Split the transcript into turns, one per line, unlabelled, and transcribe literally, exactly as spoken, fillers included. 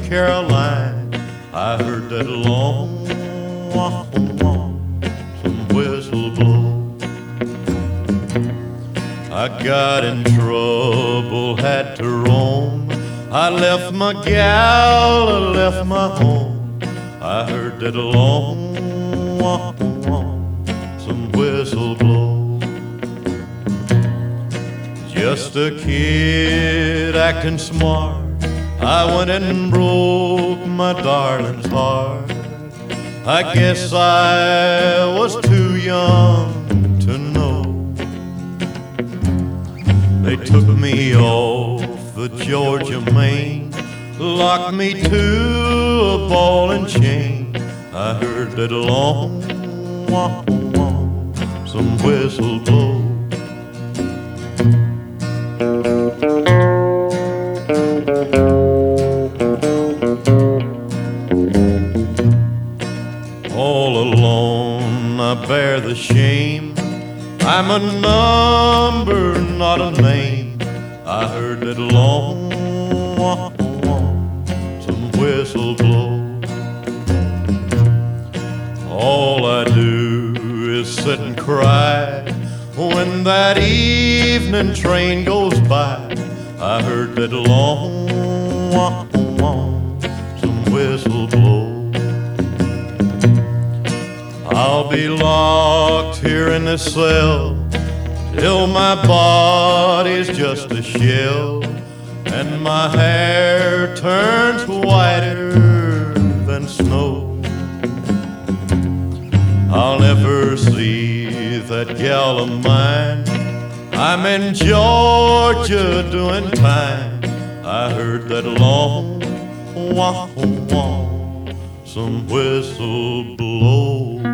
Carolina, I heard that long wah, wah, some whistle blow. I got in trouble, had to roam. I left my gal, I left my home. I heard that long wah, wah, some whistle blow. Just a kid acting smart, I went and broke my darling's heart. I guess I was too young to know. They took me off the Georgia main, locked me to a ball and chain. I heard that long wah, wah, some whistle blow. All alone I bear the shame, I'm a number, not a name. I heard that long wah, wah, some whistle blow. All I do is sit and cry when that evening train goes by. I heard that long wah, wah, some whistle blow. I'll be locked here in this cell till my body's just a shell and my hair turns whiter than snow. I'll never see that gal of mine, I'm in Georgia doing time. I heard that long wah, wah, some whistle blow.